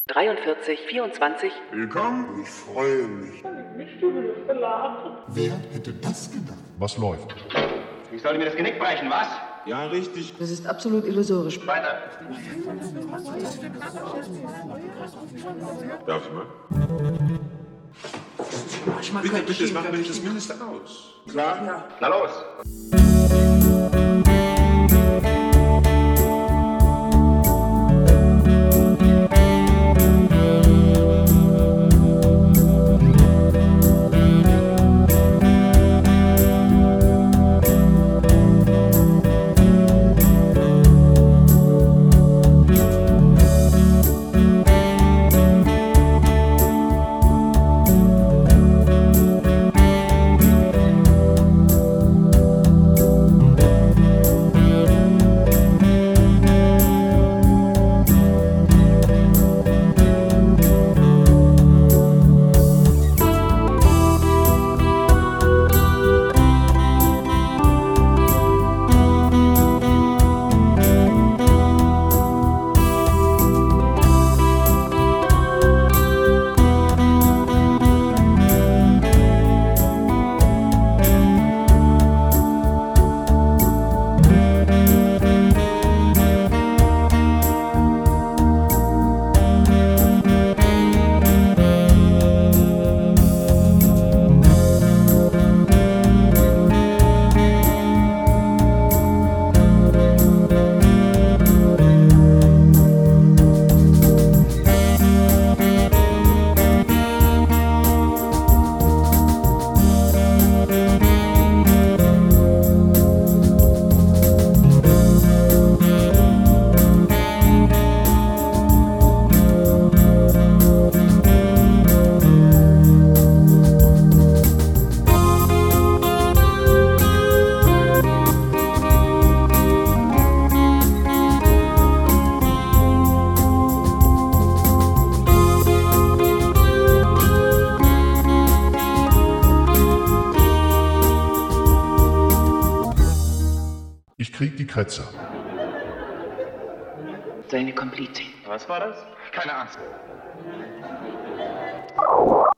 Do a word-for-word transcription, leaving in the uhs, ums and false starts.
dreiundvierzig vierundzwanzig. Willkommen, ich freue mich. Wer hätte das gedacht? Was läuft? Ich sollte mir das Genick brechen, was? Ja, richtig. Das ist absolut illusorisch. Weiter. Darf ich mal? Bitte, bitte, das machen wir nicht das Mindeste aus. Klar? Na los. Ich krieg die Kretzer. Seine Komplizin. Was war das? Keine Angst.